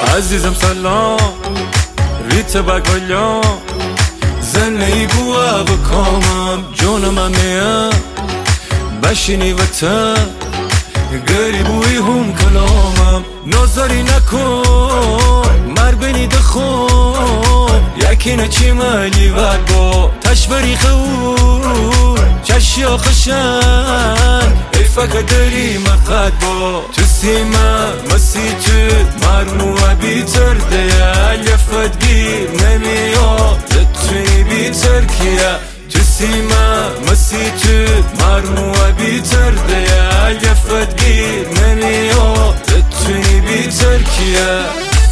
عزیزم سلام ریت بگویلم زنی بوا بکامم جونم امیم بشینی وطن گریبوی هم کلامم نظری نکن مر بینی دخون یکی نچی مالی ود با تشبری خون چشی آخشن ای فکر داری مقد با تو سیما مسیجه مرمو بیتر دیا لفت گیر نمیاد زتونی بیتر کیا تو سیما مسیجه مرمو بیتر دیا لفت گیر نمیاد زتونی بیتر کیا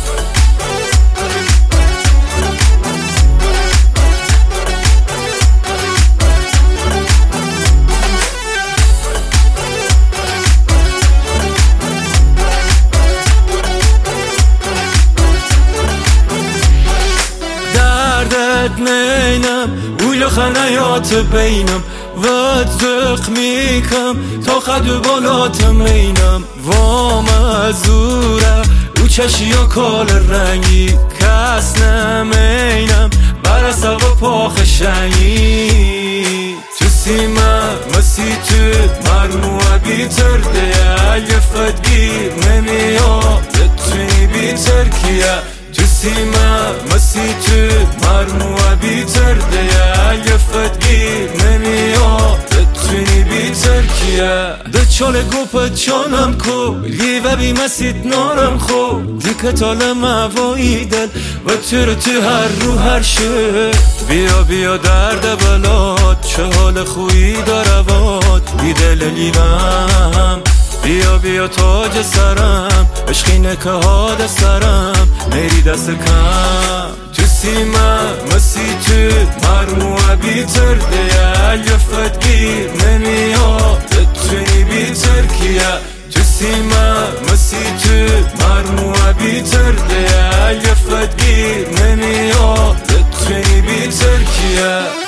نینم اولو خنایات بینم ود زخمی کم تا خد بالاتم اینم وام ازوره او چشی و کال رنگی کس نمینم برا سوا پاخ شنگی تو سیما مسیجه مرمو بیتر دیا لفت گیر نمیاد زتونی بیتر کیا تو سیما مسیجه مرمو بیتر دیا لفت گیر نمیاد زتونی بیتر کیا ده چال گوپت چانم کو لیوه بی مسید نارم خو دیکتال موایی دل و تو هر رو هر شه بیا بیا درد بلاد چه حال خویی دارواد بی دل لیوم بیا بیا تاج سرم عشقی نکه ها دسترم میری دست کم تو سیما مسیجه مرمو بیتر دیا لفت گیر نمیاد زتونی بیتر کیا تو سیما مسیجه مرمو بیتر دیا لفت گیر نمیاد زتونی بیتر کیا